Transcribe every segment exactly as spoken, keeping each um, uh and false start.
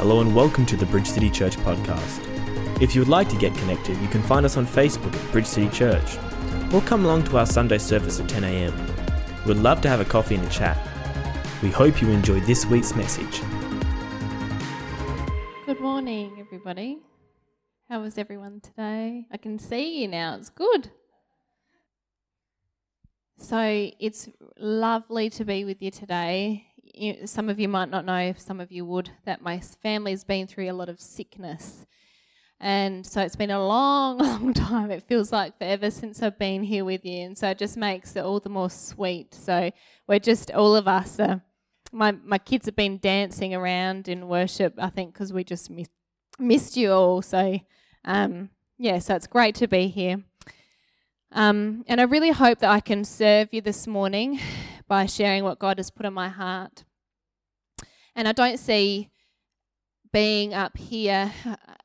Hello and welcome to the Bridge City Church podcast. If you would like to get connected, you can find us on Facebook at Bridge City Church, or come along to our Sunday service at ten a.m. We'd love to have a coffee and a chat. We hope you enjoy this week's message. Good morning, everybody. How was everyone today? I can see you now. It's good. So it's lovely to be with you today. You, some of you might not know, some of you would, that my family's been through a lot of sickness. And so it's been a long, long time. It feels like forever since I've been here with you. And so it just makes it all the more sweet. So we're just, all of us, uh, my, my kids have been dancing around in worship, I think, because we just miss, missed you all. So, um, yeah, so it's great to be here. Um, and I really hope that I can serve you this morning by sharing what God has put on my heart. And I don't see being up here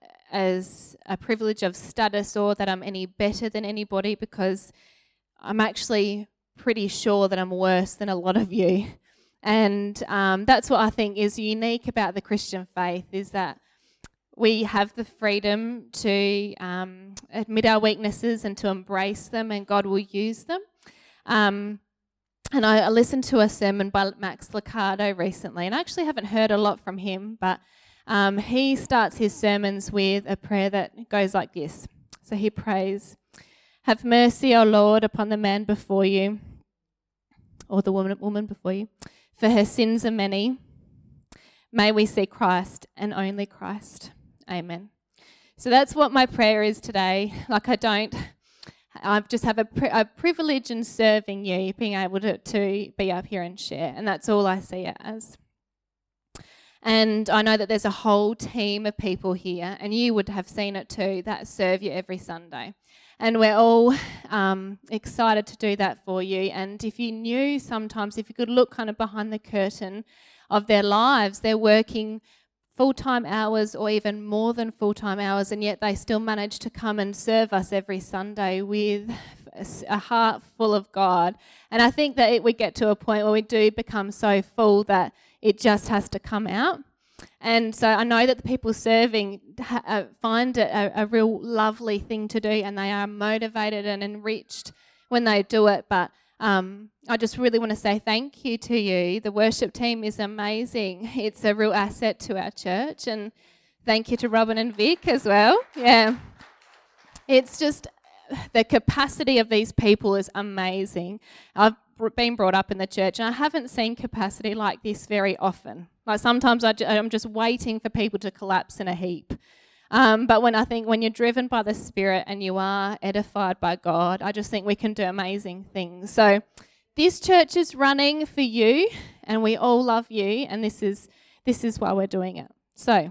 as a privilege of status or that I'm any better than anybody, because I'm actually pretty sure that I'm worse than a lot of you. And um, that's what I think is unique about the Christian faith, is that we have the freedom to um, admit our weaknesses and to embrace them, and God will use them. Um, and I, I listened to a sermon by Max Lucado recently, and I actually haven't heard a lot from him, but um, he starts his sermons with a prayer that goes like this. So he prays, "Have mercy, O Lord, upon the man before you," or the woman, woman before you, "for her sins are many. May we see Christ and only Christ. Amen." So that's what my prayer is today. Like I don't, I just have a, pri- a privilege in serving you, being able to, to be up here and share. And that's all I see it as. And I know that there's a whole team of people here, and you would have seen it too, that serve you every Sunday. And we're all um, excited to do that for you. And if you knew sometimes, if you could look kind of behind the curtain of their lives, they're working full-time hours or even more than full-time hours, and yet they still manage to come and serve us every Sunday with a heart full of God. And I think that it, we get to a point where we do become so full that it just has to come out. And so I know that the people serving ha- uh, find it a, a real lovely thing to do, and they are motivated and enriched when they do it. But um, I just really want to say thank you to you. The worship team is amazing. It's a real asset to our church. And thank you to Robin and Vic as well. Yeah. It's just, the capacity of these people is amazing. I've been brought up in the church, and I haven't seen capacity like this very often. Like sometimes I, I'm just waiting for people to collapse in a heap. Um, but when I think when you're driven by the Spirit and you are edified by God, I just think we can do amazing things. So this church is running for you, and we all love you, and this is this is why we're doing it. So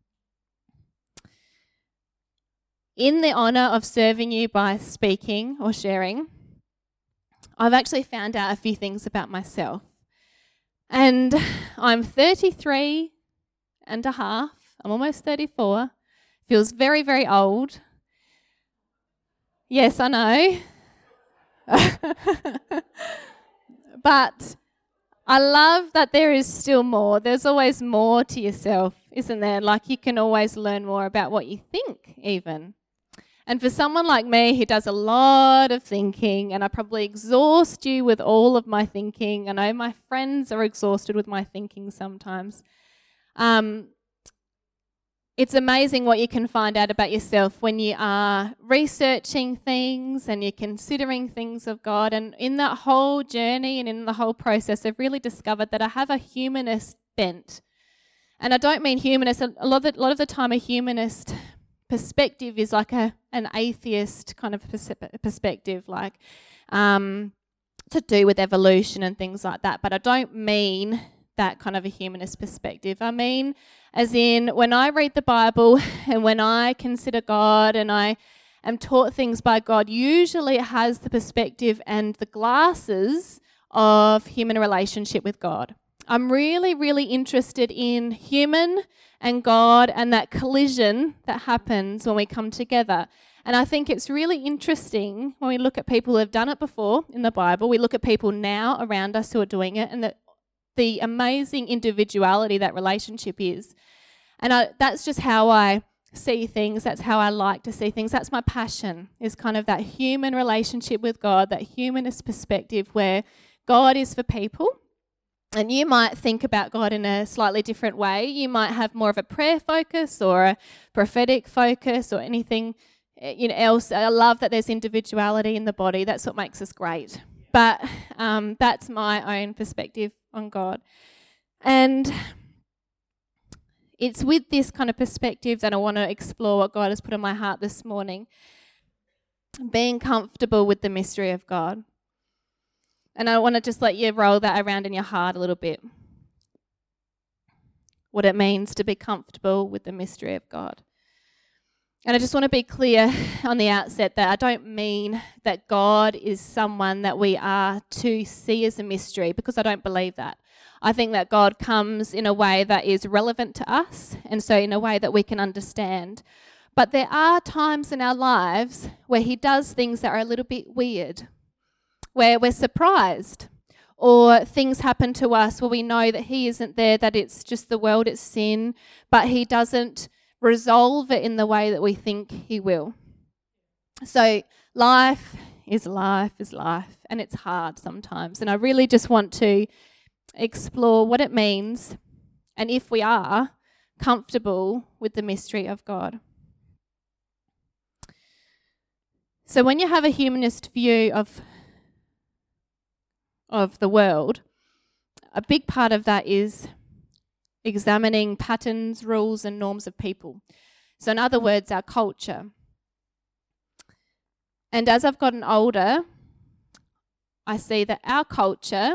in the honour of serving you by speaking or sharing, I've actually found out a few things about myself. And I'm thirty-three and a half. I'm almost thirty-four. Feels very, very old. Yes, I know. But I love that there is still more. There's always more to yourself, isn't there? Like you can always learn more about what you think even. And for someone like me who does a lot of thinking, and I probably exhaust you with all of my thinking, I know my friends are exhausted with my thinking sometimes, um, it's amazing what you can find out about yourself when you are researching things and you're considering things of God. And in that whole journey and in the whole process, I've really discovered that I have a humanist bent. And I don't mean humanist. A lot of the, a lot of the time a humanist perspective is like a an atheist kind of pers- perspective, like um, to do with evolution and things like that. But I don't mean that kind of a humanist perspective. I mean, as in when I read the Bible and when I consider God and I am taught things by God, usually it has the perspective and the glasses of human relationship with God. I'm really, really interested in human and God and that collision that happens when we come together. And I think it's really interesting when we look at people who have done it before in the Bible, we look at people now around us who are doing it, and the, the amazing individuality that relationship is. And I, that's just how I see things. That's how I like to see things. That's my passion, is kind of that human relationship with God, that humanist perspective where God is for people. And you might think about God in a slightly different way. You might have more of a prayer focus or a prophetic focus or anything you know, else. I love that there's individuality in the body. That's what makes us great. But um, that's my own perspective on God. And it's with this kind of perspective that I want to explore what God has put on my heart this morning. Being comfortable with the mystery of God. And I want to just let you roll that around in your heart a little bit. What it means to be comfortable with the mystery of God. And I just want to be clear on the outset that I don't mean that God is someone that we are to see as a mystery, because I don't believe that. I think that God comes in a way that is relevant to us, and so in a way that we can understand. But there are times in our lives where he does things that are a little bit weird, where we're surprised, or things happen to us where we know that he isn't there, that it's just the world, it's sin, but he doesn't resolve it in the way that we think he will. So life is life is life, and it's hard sometimes. And I really just want to explore what it means, and if we are comfortable with the mystery of God. So when you have a humanist view of of the world, a big part of that is examining patterns, rules, and norms of people. So in other words, our culture. And as I've gotten older, I see that our culture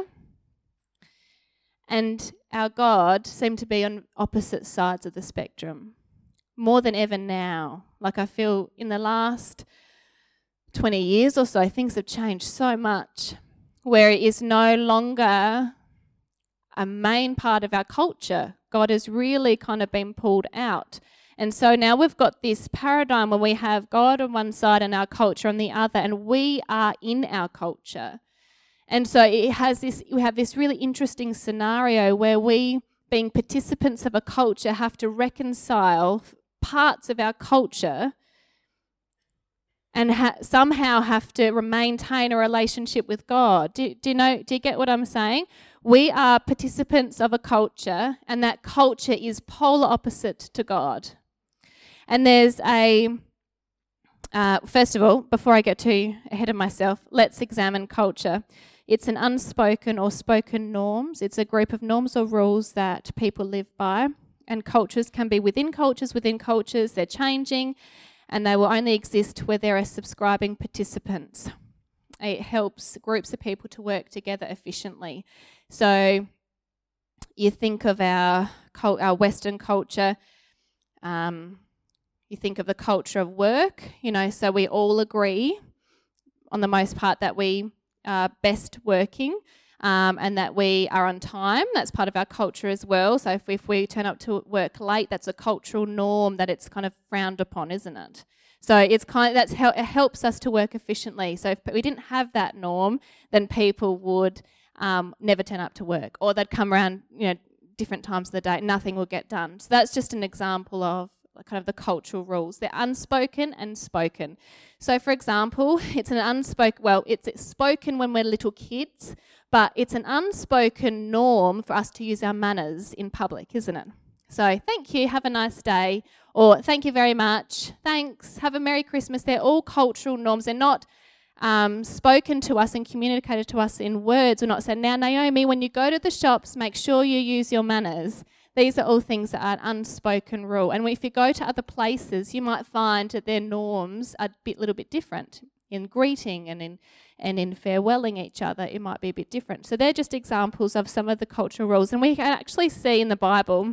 and our God seem to be on opposite sides of the spectrum, more than ever now. Like I feel in the last twenty years or so, things have changed so much, where it is no longer a main part of our culture. God has really kind of been pulled out. And so now we've got this paradigm where we have God on one side and our culture on the other, and we are in our culture. And so it has this, we have this really interesting scenario where we, being participants of a culture, have to reconcile parts of our culture and ha- somehow have to maintain a relationship with God. Do, do you know? Do you get what I'm saying? We are participants of a culture, and that culture is polar opposite to God. And there's a, uh, first of all, before I get too ahead of myself, let's examine culture. It's an unspoken or spoken norms. It's a group of norms or rules that people live by, and cultures can be within cultures, within cultures, they're changing, and they will only exist where there are subscribing participants. It helps groups of people to work together efficiently. So you think of our our Western culture, um, you think of the culture of work, you know, so we all agree on the most part that we are best working um, and that we are on time. That's part of our culture as well. So if, if we turn up to work late, that's a cultural norm that it's kind of frowned upon, isn't it? So it's kind of, that's how it helps us to work efficiently. So if we didn't have that norm, then people would um, never turn up to work, or they'd come around, you know, different times of the day. Nothing will get done. So that's just an example of kind of the cultural rules. They're unspoken and spoken. So for example, it's an unspoken, well, it's, it's spoken when we're little kids, but it's an unspoken norm for us to use our manners in public, isn't it? So thank you, have a nice day, or thank you very much, thanks, have a Merry Christmas. They're all cultural norms. They're not um, spoken to us and communicated to us in words. We're not saying, now Naomi, when you go to the shops, make sure you use your manners. These are all things that are an unspoken rule. And if you go to other places, you might find that their norms are a bit, little bit different. In greeting and in and in farewelling each other, it might be a bit different. So they're just examples of some of the cultural rules. And we can actually see in the Bible,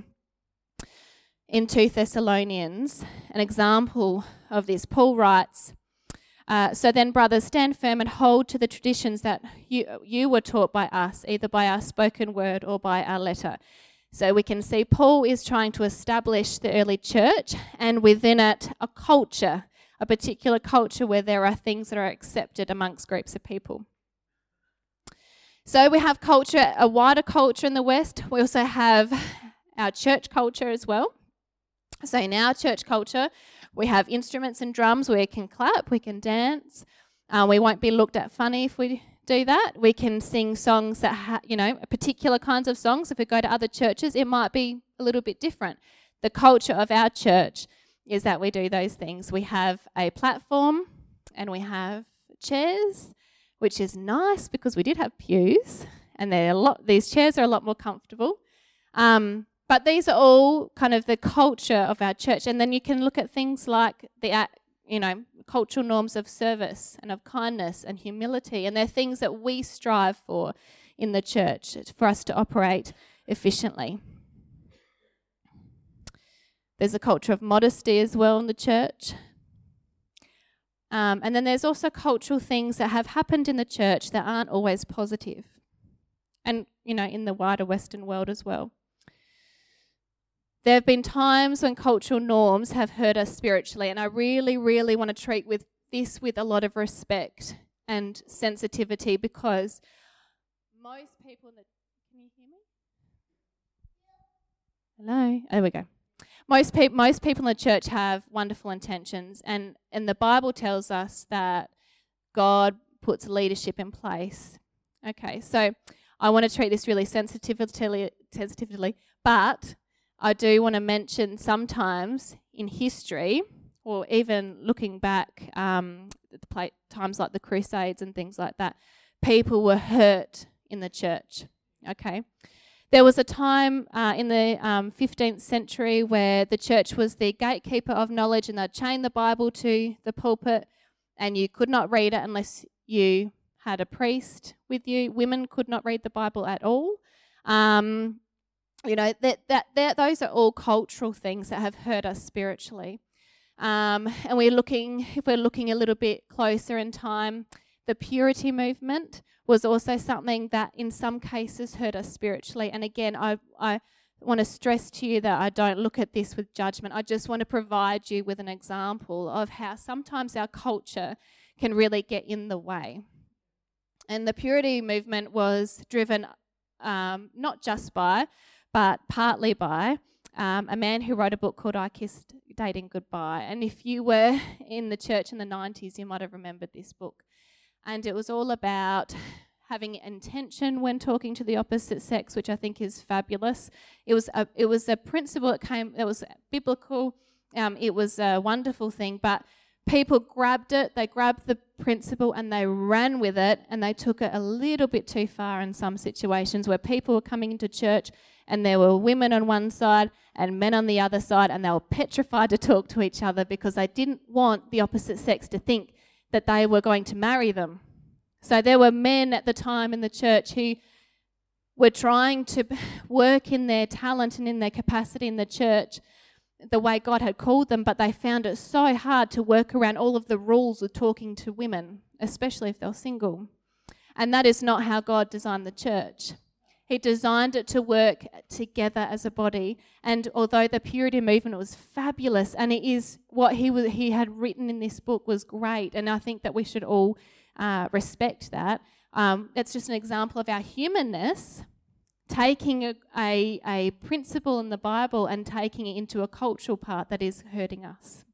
in Second Thessalonians, an example of this. Paul writes, uh, so then, brothers, stand firm and hold to the traditions that you, you were taught by us, either by our spoken word or by our letter. So we can see Paul is trying to establish the early church, and within it a culture, a particular culture where there are things that are accepted amongst groups of people. So we have culture, a wider culture in the West. We also have our church culture as well. So in our church culture, we have instruments and drums where we can clap, we can dance. Uh, we won't be looked at funny if we do that. We can sing songs that, ha- you know, particular kinds of songs. If we go to other churches, it might be a little bit different. The culture of our church is that we do those things. We have a platform and we have chairs, which is nice because we did have pews, and they're a lot. These chairs are a lot more comfortable. Um, but these are all kind of the culture of our church. And then you can look at things like the, you know, cultural norms of service and of kindness and humility. And they're things that we strive for in the church for us to operate efficiently. There's a culture of modesty as well in the church. Um, and then there's also cultural things that have happened in the church that aren't always positive. And, you know, in the wider Western world as well. There have been times when cultural norms have hurt us spiritually, and I really, really want to treat with this with a lot of respect and sensitivity, because most people in the... Can you hear me? Hello? There we go. Most, pe- most people in the church have wonderful intentions, and, and the Bible tells us that God puts leadership in place. Okay, so I want to treat this really sensitively, sensitively, but I do want to mention sometimes in history, or even looking back um, at the pla- times like the Crusades and things like that, people were hurt in the church. Okay, there was a time uh, in the um, fifteenth century where the church was the gatekeeper of knowledge, and they'd chain the Bible to the pulpit, and you could not read it unless you had a priest with you. Women could not read the Bible at all. Um, You know, that, that that those are all cultural things that have hurt us spiritually. Um, and we're looking, if we're looking a little bit closer in time, the purity movement was also something that in some cases hurt us spiritually. And again, I, I want to stress to you that I don't look at this with judgment. I just want to provide you with an example of how sometimes our culture can really get in the way. And the purity movement was driven um, not just by, but partly by um, a man who wrote a book called I Kissed Dating Goodbye. And if you were in the church in the nineties, you might have remembered this book. And it was all about having intention when talking to the opposite sex, which I think is fabulous. It was a, it was a principle that came, it was biblical, um, it was a wonderful thing, but people grabbed it, they grabbed the principle and they ran with it, and they took it a little bit too far in some situations where people were coming into church and there were women on one side and men on the other side, and they were petrified to talk to each other because they didn't want the opposite sex to think that they were going to marry them. So there were men at the time in the church who were trying to work in their talent and in their capacity in the church the way God had called them, but they found it so hard to work around all of the rules of talking to women, especially if they were single. And that is not how God designed the church. He designed it to work together as a body. And although the purity movement was fabulous, and it is what he was, he had written in this book was great, and I think that we should all uh, respect that. Um, it's just an example of our humanness, taking a, a, a principle in the Bible and taking it into a cultural part that is hurting us.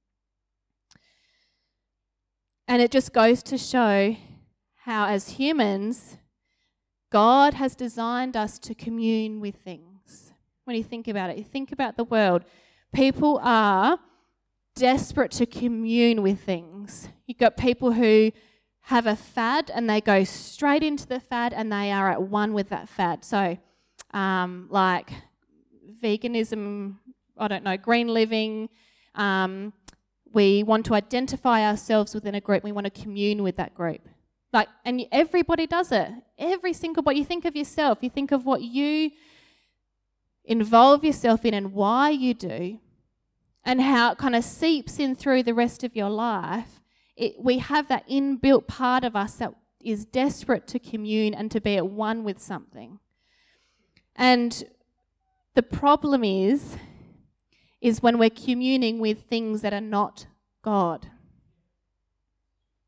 And it just goes to show how, as humans, God has designed us to commune with things. When you think about it, you think about the world. People are desperate to commune with things. You've got people who have a fad and they go straight into the fad and they are at one with that fad. So, um, like veganism, I don't know, green living. Um, we want to identify ourselves within a group. We want to commune with that group. Like, and everybody does it. Every single, but you think of yourself, you think of what you involve yourself in and why you do, and how it kind of seeps in through the rest of your life. It, we have that inbuilt part of us that is desperate to commune and to be at one with something. And the problem is, is when we're communing with things that are not God.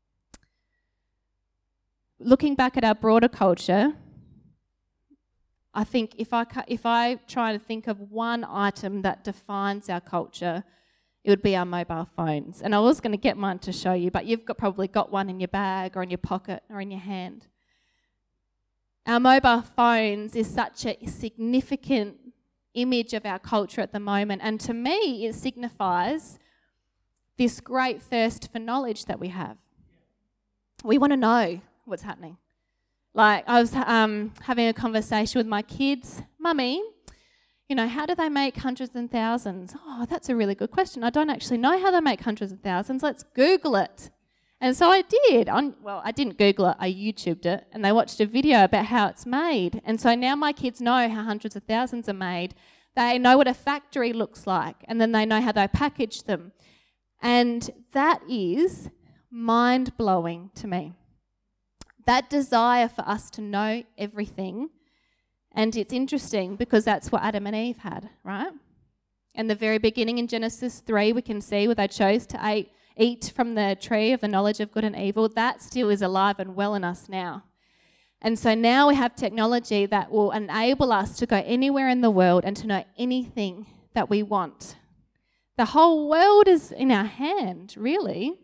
Looking back at our broader culture, I think if I if I try to think of one item that defines our culture, it would be our mobile phones. And I was going to get mine to show you, but you've got, probably got one in your bag or in your pocket or in your hand. Our mobile phones is such a significant image of our culture at the moment, and to me it signifies this great thirst for knowledge that we have. We want to know what's happening. Like, I was um, having a conversation with my kids. Mummy, you know, how do they make hundreds and thousands? Oh, that's a really good question. I don't actually know how they make hundreds of thousands. Let's Google it. And so I did. On, well, I didn't Google it. I YouTubed it. And they watched a video about how it's made. And so now my kids know how hundreds of thousands are made. They know what a factory looks like. And then they know how they package them. And that is mind-blowing to me. That desire for us to know everything. And it's interesting because that's what Adam and Eve had, right? In the very beginning in Genesis three, we can see where they chose to eat, eat from the tree of the knowledge of good and evil. That still is alive and well in us now. And so now we have technology that will enable us to go anywhere in the world and to know anything that we want. The whole world is in our hand, really.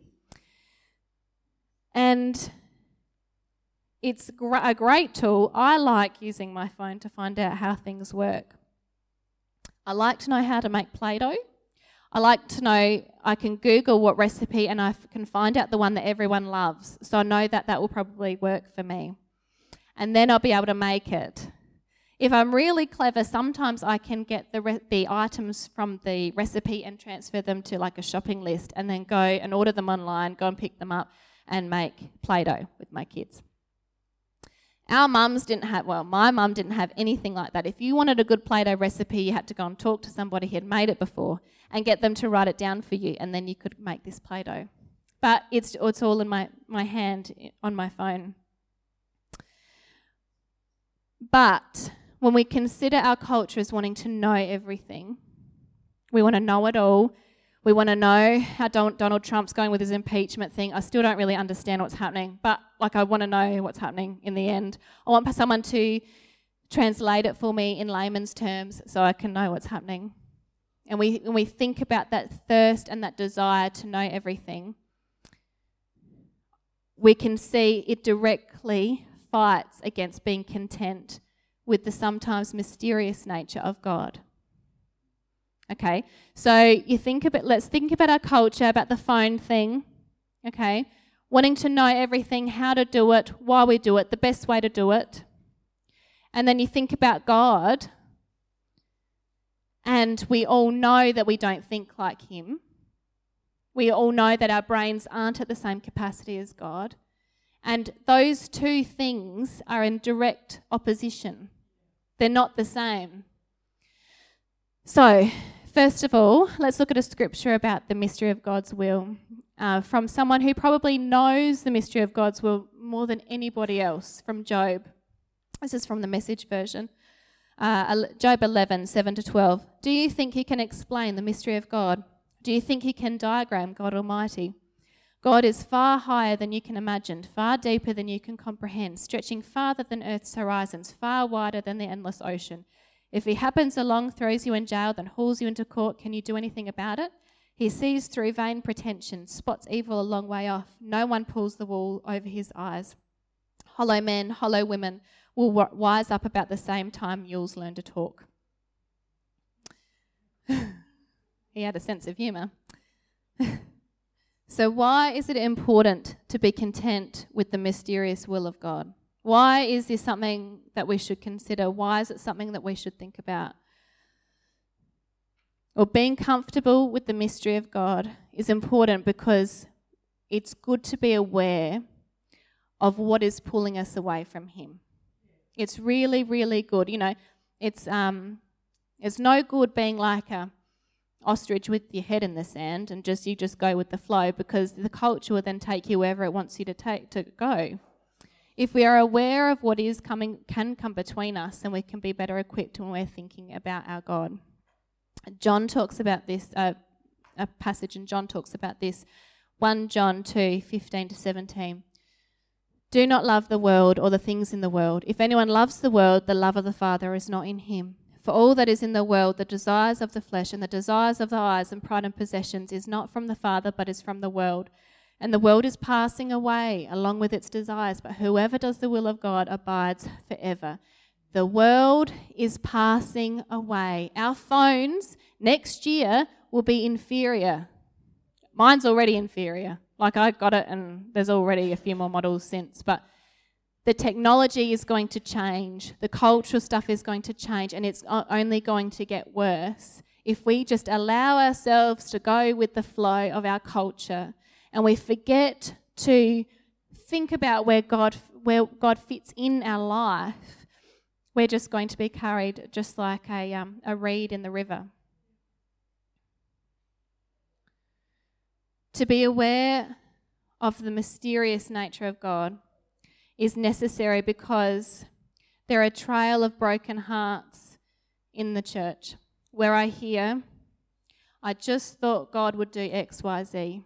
And it's a great tool. I like using my phone to find out how things work. I like to know how to make Play-Doh. I like to know, I can Google what recipe and I can find out the one that everyone loves. So I know that that will probably work for me. And then I'll be able to make it. If I'm really clever, sometimes I can get the re- the items from the recipe and transfer them to like a shopping list and then go and order them online, go and pick them up and make Play-Doh with my kids. Our mums didn't have, well, my mum didn't have anything like that. If you wanted a good Play-Doh recipe, you had to go and talk to somebody who had made it before and get them to write it down for you, and then you could make this Play-Doh. But it's it's all in my, my hand on my phone. But when we consider our culture as wanting to know everything, we want to know it all. We want to know how Donald Trump's going with his impeachment thing. I still don't really understand what's happening, but like I want to know what's happening in the end. I want someone to translate it for me in layman's terms so I can know what's happening. And we, when we think about that thirst and that desire to know everything, we can see it directly fights against being content with the sometimes mysterious nature of God. Okay, so you think about, let's think about our culture, about the phone thing, okay, wanting to know everything, how to do it, why we do it, the best way to do it. And then you think about God, and we all know that we don't think like him. We all know that our brains aren't at the same capacity as God. And those two things are in direct opposition. They're not the same. So, first of all, let's look at a scripture about the mystery of God's will uh, from someone who probably knows the mystery of God's will more than anybody else, from Job. This is from the Message version. Uh, Job eleven, seven to twelve. Do you think you can explain the mystery of God? Do you think you can diagram God Almighty? God is far higher than you can imagine, far deeper than you can comprehend, stretching farther than Earth's horizons, far wider than the endless ocean. If he happens along, throws you in jail, then hauls you into court, can you do anything about it? He sees through vain pretension, spots evil a long way off. No one pulls the wool over his eyes. Hollow men, hollow women will wise up about the same time mules learn to talk. He had a sense of humour. So why is it important to be content with the mysterious will of God? Why is this something that we should consider? Why is it something that we should think about? Well, being comfortable with the mystery of God is important because it's good to be aware of what is pulling us away from him. It's really, really good. You know, it's um, it's no good being like a ostrich with your head in the sand and just you just go with the flow, because the culture will then take you wherever it wants you to take to go. If we are aware of what is coming, can come between us, then we can be better equipped when we're thinking about our God. John talks about this, uh, a passage in John talks about this, First John two, fifteen to seventeen. Do not love the world or the things in the world. If anyone loves the world, the love of the Father is not in him. For all that is in the world, the desires of the flesh and the desires of the eyes and pride and possessions, is not from the Father, but is from the world. And the world is passing away along with its desires, but whoever does the will of God abides forever. The world is passing away. Our phones next year will be inferior. Mine's already inferior. Like, I got it and there's already a few more models since. But the technology is going to change. The cultural stuff is going to change, and it's only going to get worse if we just allow ourselves to go with the flow of our culture and we forget to think about where God, where God fits in our life. We're just going to be carried just like a, um, a reed in the river. To be aware of the mysterious nature of God is necessary because there are a trail of broken hearts in the church where I hear, I just thought God would do X, Y, Z.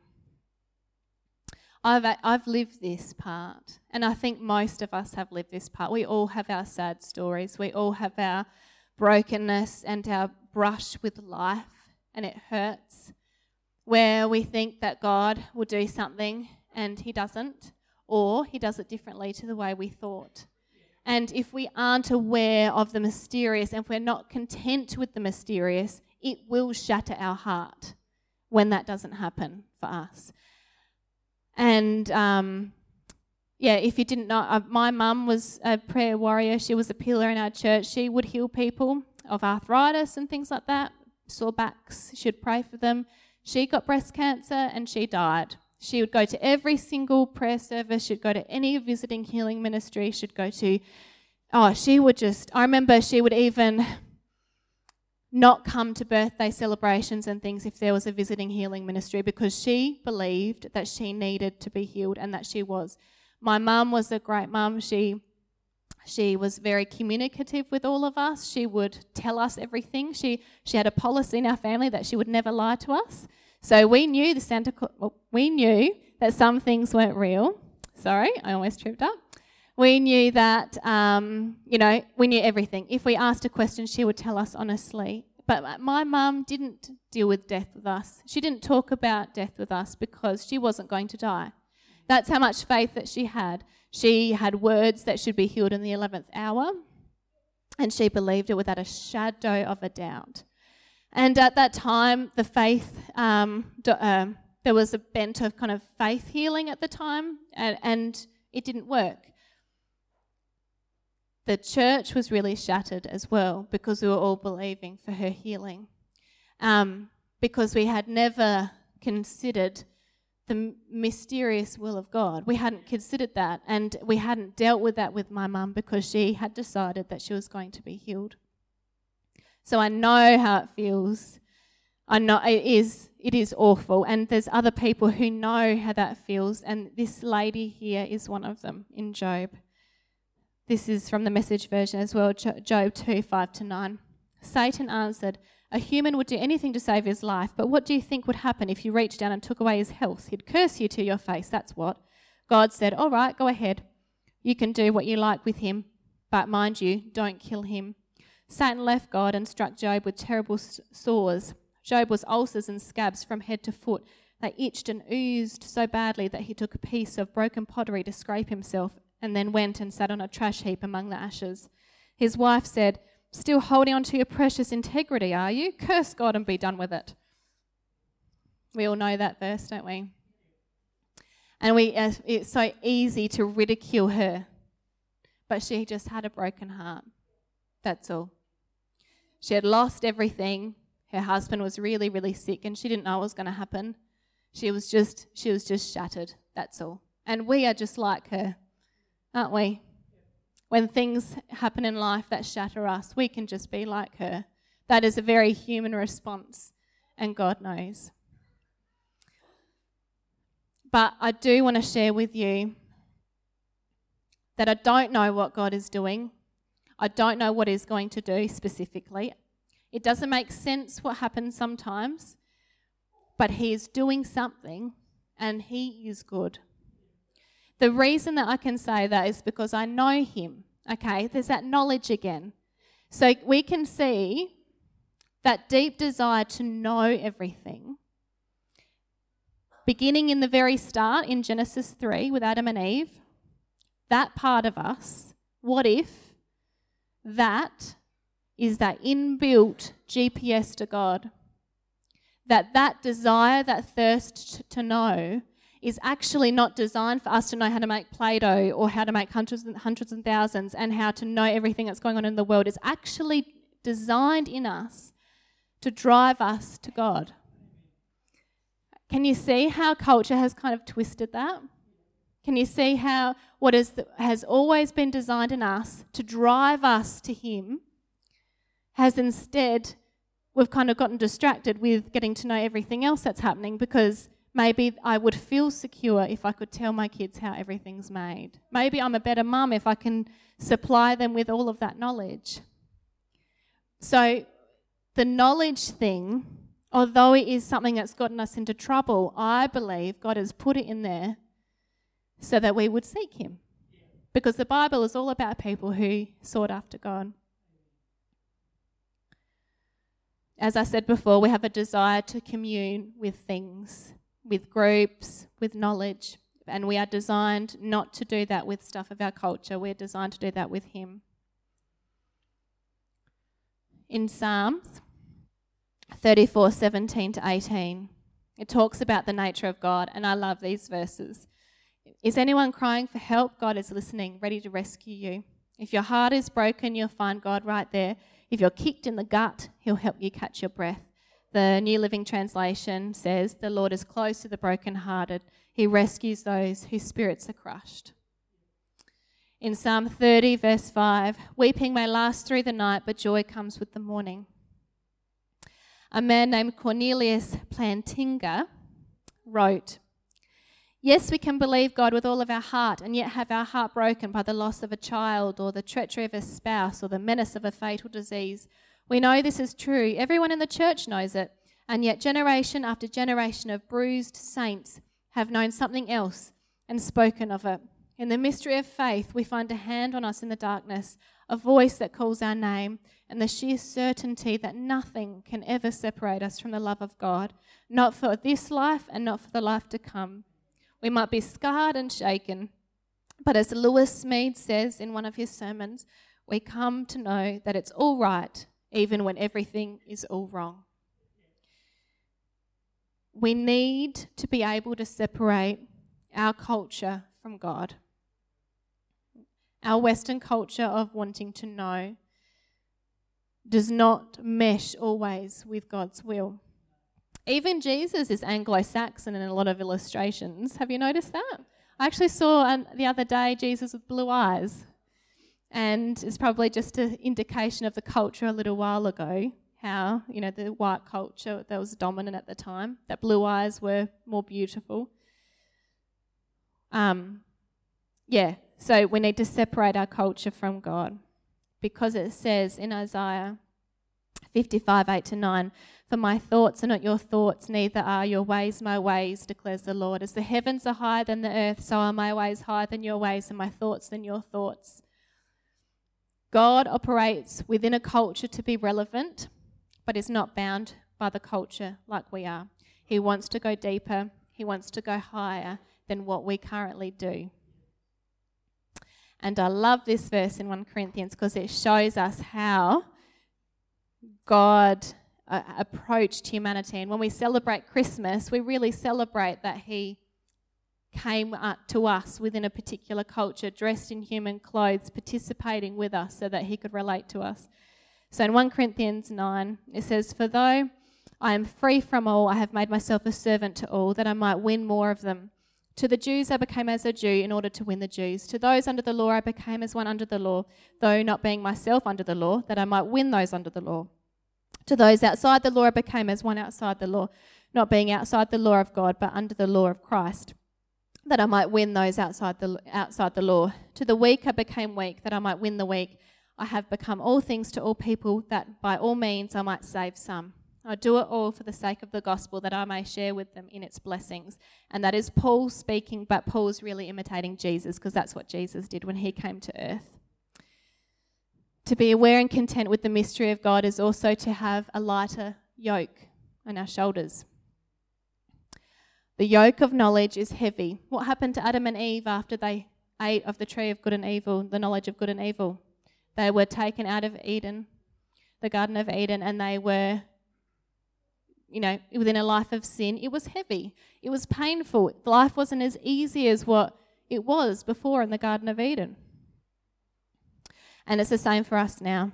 I've, I've lived this part, and I think most of us have lived this part. We all have our sad stories. We all have our brokenness and our brush with life, and it hurts, where we think that God will do something and he doesn't, or he does it differently to the way we thought. And if we aren't aware of the mysterious, and if we're not content with the mysterious, it will shatter our heart when that doesn't happen for us. And um, yeah, if you didn't know, uh, my mum was a prayer warrior. She was a pillar in our church. She would heal people of arthritis and things like that, sore backs. She'd pray for them. She got breast cancer and she died. She would go to every single prayer service. She'd go to any visiting healing ministry. She'd go to, oh, she would just, I remember she would even not come to birthday celebrations and things if there was a visiting healing ministry, because she believed that she needed to be healed and that she was. My mum was a great mum. She she was very communicative with all of us. She would tell us everything. She she had a policy in our family that she would never lie to us. So we knew the Santa well, we knew that some things weren't real. Sorry, I almost tripped up. We knew that, um, you know, we knew everything. If we asked a question, she would tell us honestly. But my mum didn't deal with death with us. She didn't talk about death with us because she wasn't going to die. That's how much faith that she had. She had words that should be healed in the eleventh hour, and she believed it without a shadow of a doubt. And at that time, the faith, um, uh, there was a bent of kind of faith healing at the time, and, and it didn't work. The church was really shattered as well because we were all believing for her healing, um, because we had never considered the mysterious will of God. We hadn't considered that, and we hadn't dealt with that with my mum because she had decided that she was going to be healed. So I know how it feels. I know it is it is awful, and there's other people who know how that feels, and this lady here is one of them in Job. This is from the Message version as well, Job two, five to nine. Satan answered, "A human would do anything to save his life, but what do you think would happen if you reached down and took away his health? He'd curse you to your face, that's what." God said, "All right, go ahead. You can do what you like with him, but mind you, don't kill him." Satan left God and struck Job with terrible sores. Job was ulcers and scabs from head to foot. They itched and oozed so badly that he took a piece of broken pottery to scrape himself, and then went and sat on a trash heap among the ashes. His wife said, "Still holding on to your precious integrity, are you? Curse God and be done with it." We all know that verse, don't we? And we uh, it's so easy to ridicule her, but she just had a broken heart. That's all. She had lost everything. Her husband was really, really sick, and she didn't know what was going to happen. She was just, she was just shattered. That's all. And we are just like her, aren't we? When things happen in life that shatter us, we can just be like her. That is a very human response, and God knows. But I do want to share with you that I don't know what God is doing. I don't know what He's going to do specifically. It doesn't make sense what happens sometimes, but He is doing something, and He is good. The reason that I can say that is because I know him, okay? There's that knowledge again. So we can see that deep desire to know everything, beginning in the very start in Genesis three with Adam and Eve, that part of us, what if that is that inbuilt G P S to God? That that desire, that thirst to know is actually not designed for us to know how to make Play-Doh or how to make hundreds and hundreds and thousands and how to know everything that's going on in the world. It's actually designed in us to drive us to God. Can you see how culture has kind of twisted that? Can you see how what is the, has always been designed in us to drive us to him has instead, we've kind of gotten distracted with getting to know everything else that's happening, because maybe I would feel secure if I could tell my kids how everything's made. Maybe I'm a better mum if I can supply them with all of that knowledge. So the knowledge thing, although it is something that's gotten us into trouble, I believe God has put it in there so that we would seek him. Because the Bible is all about people who sought after God. As I said before, we have a desire to commune with things, with groups, with knowledge, and we are designed not to do that with stuff of our culture. We're designed to do that with him. In Psalms thirty-four, seventeen to eighteen, it talks about the nature of God, and I love these verses. Is anyone crying for help? God is listening, ready to rescue you. If your heart is broken, you'll find God right there. If you're kicked in the gut, he'll help you catch your breath. The New Living Translation says, the Lord is close to the brokenhearted. He rescues those whose spirits are crushed. In Psalm thirty, verse five, weeping may last through the night, but joy comes with the morning. A man named Cornelius Plantinga wrote, yes, we can believe God with all of our heart and yet have our heart broken by the loss of a child or the treachery of a spouse or the menace of a fatal disease. We know this is true. Everyone in the church knows it. And yet generation after generation of bruised saints have known something else and spoken of it. In the mystery of faith, we find a hand on us in the darkness, a voice that calls our name, and the sheer certainty that nothing can ever separate us from the love of God, not for this life and not for the life to come. We might be scarred and shaken, but as Lewis Smead says in one of his sermons, we come to know that it's all right even when everything is all wrong. We need to be able to separate our culture from God. Our Western culture of wanting to know does not mesh always with God's will. Even Jesus is Anglo-Saxon in a lot of illustrations. Have you noticed that? I actually saw um, the other day Jesus with blue eyes. And it's probably just an indication of the culture a little while ago, how, you know, the white culture that was dominant at the time, that blue eyes were more beautiful. Um, yeah, so we need to separate our culture from God, because it says in Isaiah fifty-five, eight to nine, for my thoughts are not your thoughts, neither are your ways my ways, declares the Lord. As the heavens are higher than the earth, so are my ways higher than your ways, and my thoughts than your thoughts. God operates within a culture to be relevant, but is not bound by the culture like we are. He wants to go deeper. He wants to go higher than what we currently do. And I love this verse in First Corinthians because it shows us how God uh, approached humanity. And when we celebrate Christmas, we really celebrate that he came up to us within a particular culture, dressed in human clothes, participating with us so that he could relate to us. So in First Corinthians nine, it says, for though I am free from all, I have made myself a servant to all, that I might win more of them. To the Jews I became as a Jew in order to win the Jews. To those under the law I became as one under the law, though not being myself under the law, that I might win those under the law. To those outside the law I became as one outside the law, not being outside the law of God, but under the law of Christ, that I might win those outside the outside the law. To the weak I became weak, that I might win the weak. I have become all things to all people, that by all means I might save some. I do it all for the sake of the gospel, that I may share with them in its blessings. And that is Paul speaking, but Paul's really imitating Jesus, because that's what Jesus did when he came to earth. To be aware and content with the mystery of God is also to have a lighter yoke on our shoulders. The yoke of knowledge is heavy. What happened to Adam and Eve after they ate of the tree of good and evil, the knowledge of good and evil? They were taken out of Eden, the Garden of Eden, and they were, you know, within a life of sin. It was heavy. It was painful. Life wasn't as easy as what it was before in the Garden of Eden. And it's the same for us now.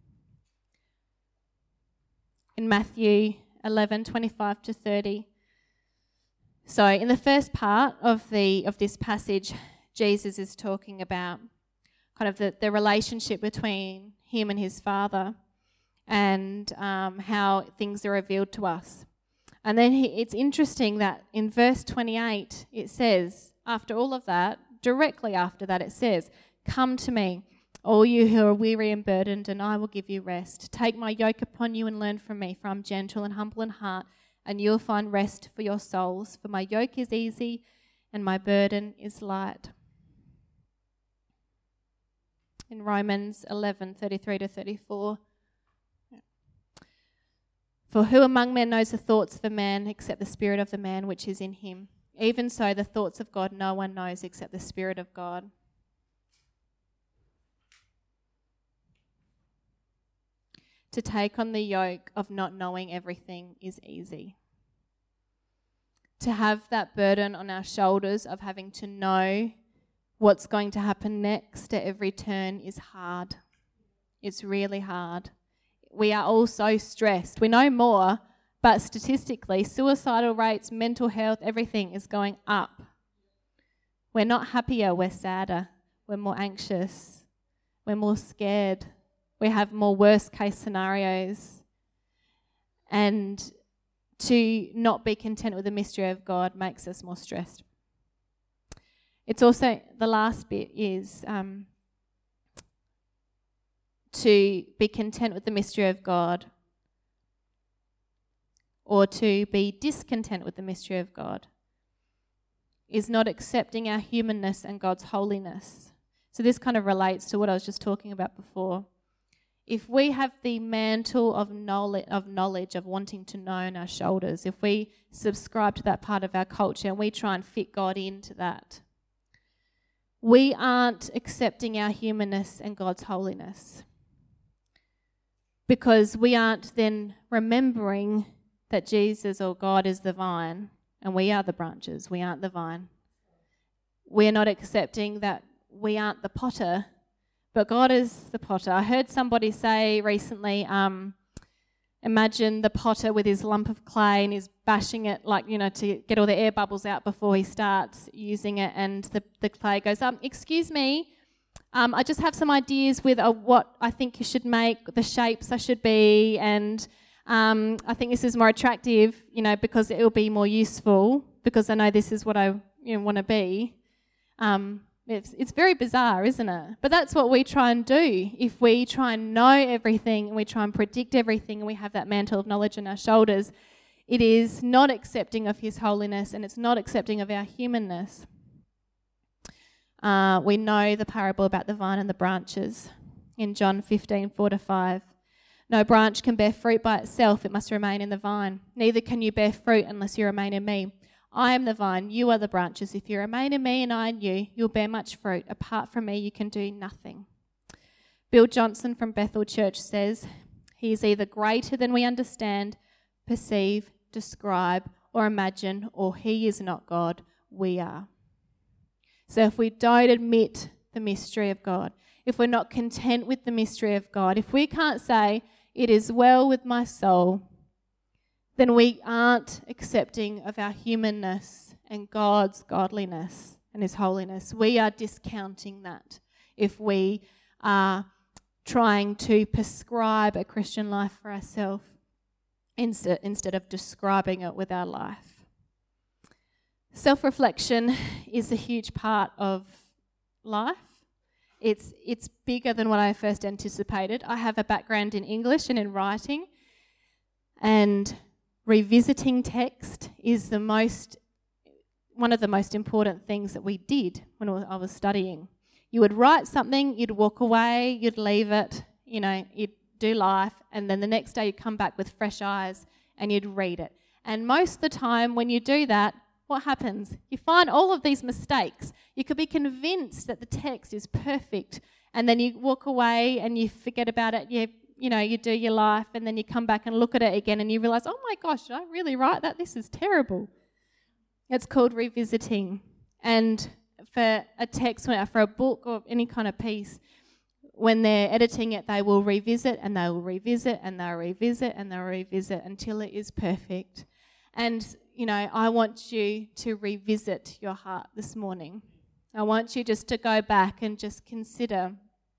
In Matthew eleven, twenty-five to thirty. So in the first part of the of this passage, Jesus is talking about kind of the, the relationship between him and his Father, and um, how things are revealed to us. And then he, it's interesting that in verse twenty-eight, it says, after all of that, directly after that, it says, "Come to me, all you who are weary and burdened, and I will give you rest. Take my yoke upon you and learn from me, for I'm gentle and humble in heart, and you'll find rest for your souls. For my yoke is easy and my burden is light." In Romans eleven, thirty-three to thirty-four. "For who among men knows the thoughts of a man except the spirit of the man which is in him? Even so, the thoughts of God no one knows except the Spirit of God." To take on the yoke of not knowing everything is easy. To have that burden on our shoulders of having to know what's going to happen next at every turn is hard. It's really hard. We are all so stressed. We know more, but statistically, suicidal rates, mental health, everything is going up. We're not happier, we're sadder. We're more anxious. We're more scared. We have more worst case scenarios. And to not be content with the mystery of God makes us more stressed. It's also, the last bit is um, to be content with the mystery of God, or to be discontent with the mystery of God, is not accepting our humanness and God's holiness. So this kind of relates to what I was just talking about before. If we have the mantle of knowledge, of knowledge, of wanting to know on our shoulders, if we subscribe to that part of our culture and we try and fit God into that, we aren't accepting our humanness and God's holiness, because we aren't then remembering that Jesus or God is the vine and we are the branches. We aren't the vine. We're not accepting that we aren't the potter, but God is the potter. I heard somebody say recently, um, imagine the potter with his lump of clay and he's bashing it, like, you know, to get all the air bubbles out before he starts using it, and the, the clay goes, um, excuse me, um, I just have some ideas with uh, what I think you should make, the shapes I should be, and um, I think this is more attractive, you know, because it will be more useful, because I know this is what I you know, want to be. Um, It's, it's very bizarre, isn't it? But that's what we try and do. If we try and know everything and we try and predict everything and we have that mantle of knowledge on our shoulders, it is not accepting of his holiness, and it's not accepting of our humanness. Uh, we know the parable about the vine and the branches in John fifteen, four to five. "No branch can bear fruit by itself, it must remain in the vine. Neither can you bear fruit unless you remain in me. I am the vine, you are the branches. If you remain in me and I in you, you'll bear much fruit. Apart from me, you can do nothing." Bill Johnson from Bethel Church says, "He is either greater than we understand, perceive, describe, or imagine, or he is not God, we are." So if we don't admit the mystery of God, if we're not content with the mystery of God, if we can't say, "It is well with my soul," then we aren't accepting of our humanness and God's godliness and his holiness. We are discounting that if we are trying to prescribe a Christian life for ourselves instead, instead of describing it with our life. Self-reflection is a huge part of life. It's, it's bigger than what I first anticipated. I have a background in English and in writing. And revisiting text is the most, one of the most important things that we did when I was studying. You would write something, you'd walk away, you'd leave it, you know, you'd do life, and then the next day you'd come back with fresh eyes and you'd read it. And most of the time when you do that, what happens? You find all of these mistakes. You could be convinced that the text is perfect, and then you walk away and you forget about it. You, you know, you do your life, and then you come back and look at it again and you realise, oh my gosh, did I really write that? This is terrible. It's called revisiting. And for a text, for a book or any kind of piece, when they're editing it, they will revisit and they will revisit and they'll revisit and they'll revisit until it is perfect. And, you know, I want you to revisit your heart this morning. I want you just to go back and just consider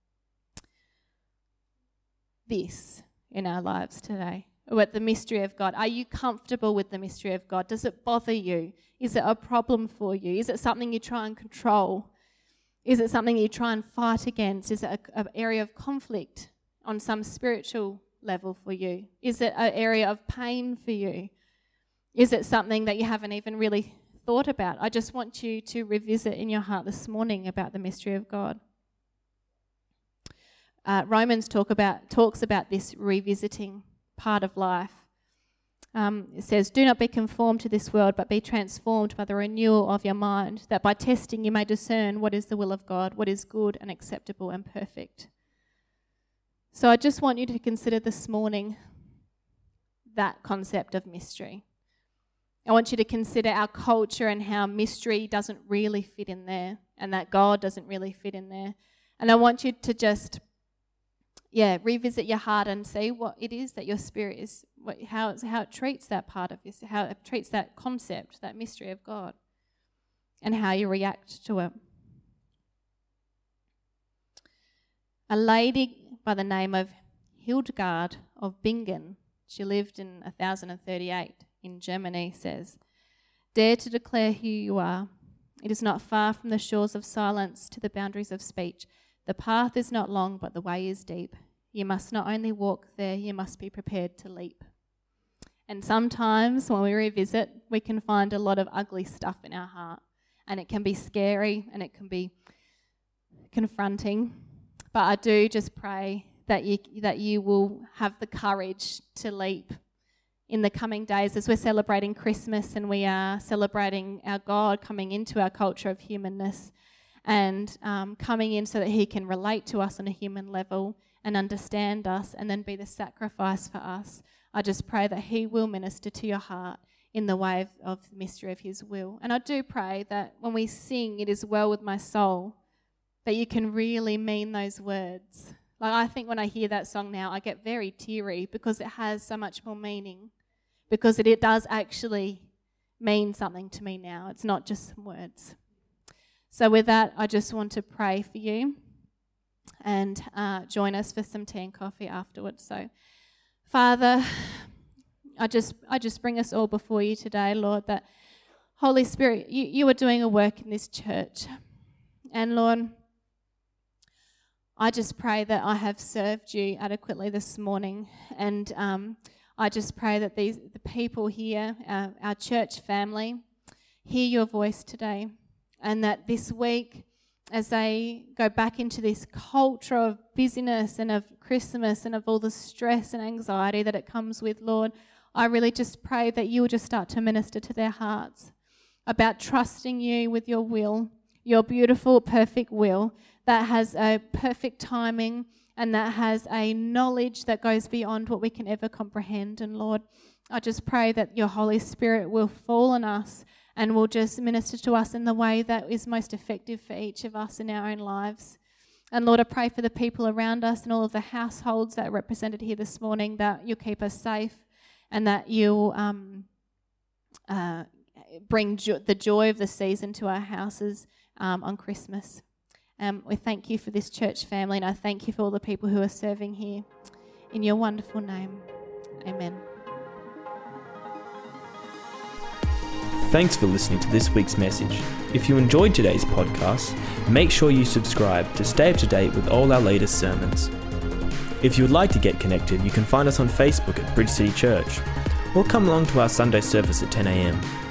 this in our lives today, about the mystery of God. Are you comfortable with the mystery of God? Does it bother you? Is it a problem for you? Is it something you try and control? Is it something you try and fight against? Is it an area of conflict on some spiritual level for you? Is it an area of pain for you? Is it something that you haven't even really thought about? I just want you to revisit in your heart this morning about the mystery of God. Uh, Romans talk about talks about this revisiting part of life. Um, it says, do not be conformed to this world, but be transformed by the renewal of your mind, that by testing you may discern what is the will of God, what is good and acceptable and perfect. So I just want you to consider this morning that concept of mystery. I want you to consider our culture and how mystery doesn't really fit in there, and that God doesn't really fit in there. And I want you to just, yeah, revisit your heart and see what it is that your spirit is, what, how, it's, how it treats that part of this, how it treats that concept, that mystery of God, and how you react to it. A lady by the name of Hildegard of Bingen, she lived in one thousand thirty-eight in Germany, says, dare to declare who you are. It is not far from the shores of silence to the boundaries of speech. The path is not long, but the way is deep. You must not only walk there, you must be prepared to leap. And sometimes when we revisit, we can find a lot of ugly stuff in our heart. And it can be scary and it can be confronting. But I do just pray that you, that you will have the courage to leap in the coming days as we're celebrating Christmas and we are celebrating our God coming into our culture of humanness and um, coming in so that he can relate to us on a human level and understand us and then be the sacrifice for us. I just pray that he will minister to your heart in the way of, of the mystery of his will. And I do pray that when we sing, it is well with my soul, that you can really mean those words. Like, I think when I hear that song now, I get very teary because it has so much more meaning, because it, it does actually mean something to me now. It's not just some words. So with that, I just want to pray for you and uh, join us for some tea and coffee afterwards. So, Father, I just I just bring us all before you today, Lord, that Holy Spirit, you, you are doing a work in this church. And Lord, I just pray that I have served you adequately this morning, and um, I just pray that these the people here, uh, our church family, hear your voice today, and that this week, as they go back into this culture of busyness and of Christmas and of all the stress and anxiety that it comes with, Lord, I really just pray that you will just start to minister to their hearts about trusting you with your will, your beautiful, perfect will that has a perfect timing and that has a knowledge that goes beyond what we can ever comprehend. And Lord, I just pray that your Holy Spirit will fall on us and will just minister to us in the way that is most effective for each of us in our own lives. And Lord, I pray for the people around us and all of the households that are represented here this morning, that you'll keep us safe and that you'll um, uh, bring jo- the joy of the season to our houses um, on Christmas. Um, we thank you for this church family, and I thank you for all the people who are serving here. In your wonderful name, amen. Thanks for listening to this week's message. If you enjoyed today's podcast, make sure you subscribe to stay up to date with all our latest sermons. If you would like to get connected, you can find us on Facebook at Bridge City Church, or come along to our Sunday service at ten a m.